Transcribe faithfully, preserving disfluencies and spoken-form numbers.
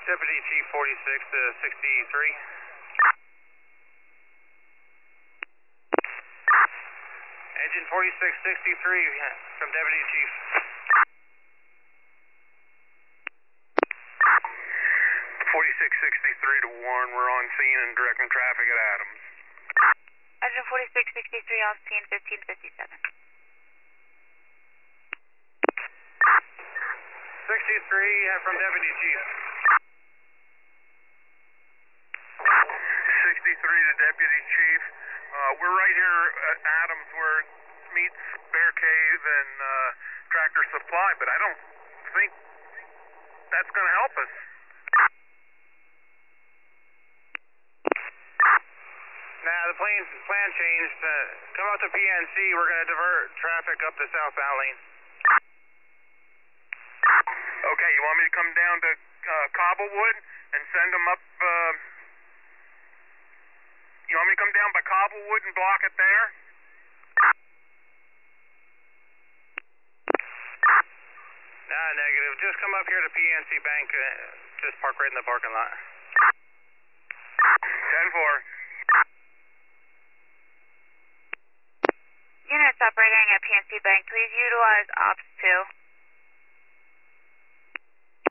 Deputy Chief forty-six to sixty-three. Engine forty-six sixty-three from Deputy Chief. forty-six sixty-three to Warren, we're on scene and directing traffic at Adams. Engine forty-six sixty-three on scene, fifteen fifty-seven. sixty-three from Deputy Chief. sixty-three to Deputy Chief. Uh, we're right here at Adams where it meets Bear Cave and uh, Tractor Supply, but I don't think that's going to help us. Nah, the plan, plan changed. Uh, come out to P N C, we're going to divert traffic up the southbound lane. Okay, you want me to come down to uh, Cobblewood and send them up? Uh, you want me to come down by Cobblewood and block it there? Nah, negative. Just come up here to P N C Bank. Uh, just park right in the parking lot. ten four. Units operating at P N C Bank, please utilize Ops two.